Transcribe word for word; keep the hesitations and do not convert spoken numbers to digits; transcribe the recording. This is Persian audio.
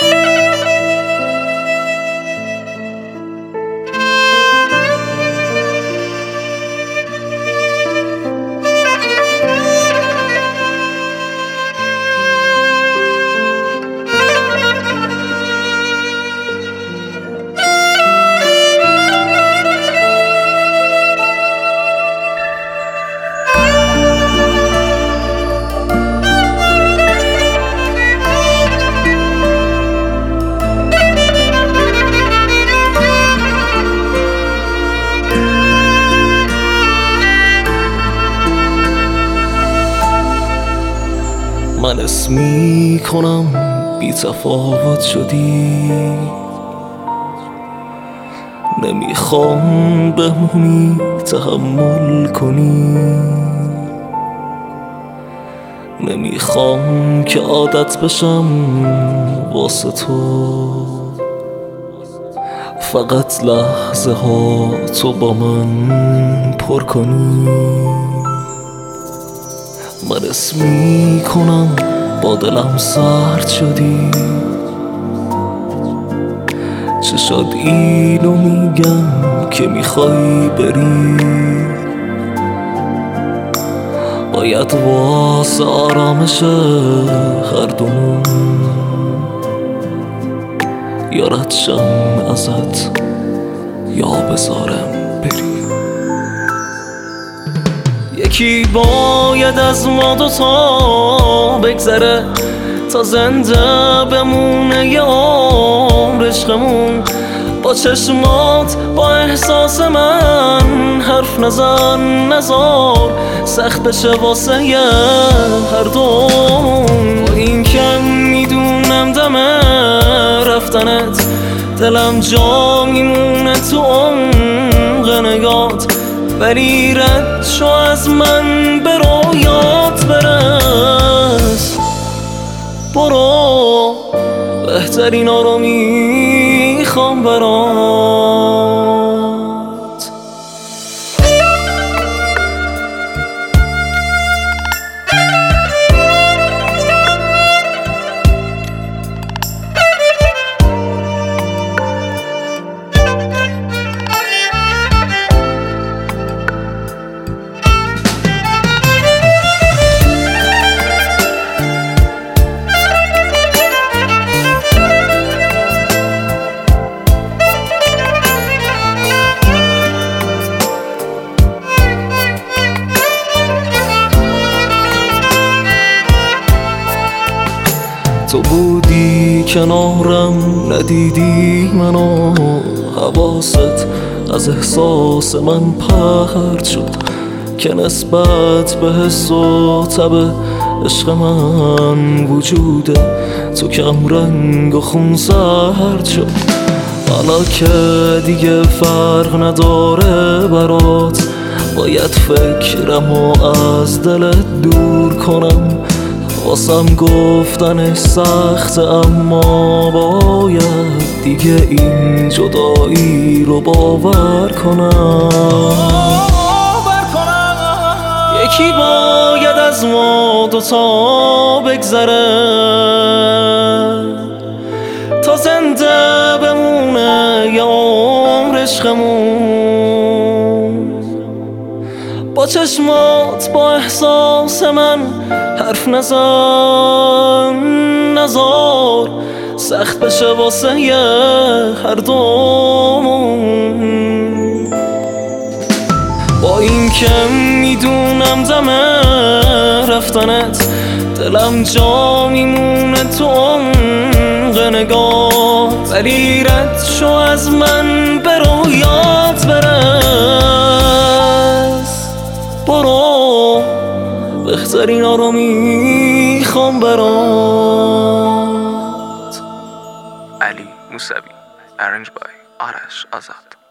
من اسم می کنم بی تفاوت شدی، نمیخوام بمونی تحمل کنی، نمیخوام که عادت بشم واسه تو، فقط لحظه ها تو با من پر کنی. من اسم می کنم با دلم سرد شدی، چه شد اینو میگم که میخوای بری، باید واسه آرامش هر دومون یا رد شم ازت یا بذارم بری. یکی باید از ما دوتا بگذره تا زنده بمونه یه عمر عشقمون. با چشمات با احساس من حرف نزن، نزار سخت بشه واسه یه هر دومون. با این که میدونم دم رفتنت دلم جا میمونه تو عمق نگات، ولی رد شو از من به رویات برس. برو بهترین ها رو میخوام برات. تو بودی کنارم ندیدی منو، حواست از احساس من پرت شد که نسبت به حس و تب عشق من وجوده تو کم رنگ و خون سرد شد. حالا که دیگه فرق نداره برات، باید فکرمو از دلت دور کنم. واسم گفتنش سخته اما باید دیگه این جدایی رو باور کنم. یکی باید از ما دوتا بگذره تا زنده بمونه یه عمر عشقمون. با چشمات با احساس من حرف نزن، نزار سخت بشه واسه یه هر دومون. با این که میدونم دم رفتنت دلم جا میمونه تو عمق نگات، ولی رد شو از من به رویات برس. برو بهترین ها رو میخوام برات. علی موسوی، ارنج بای آرش آزاد.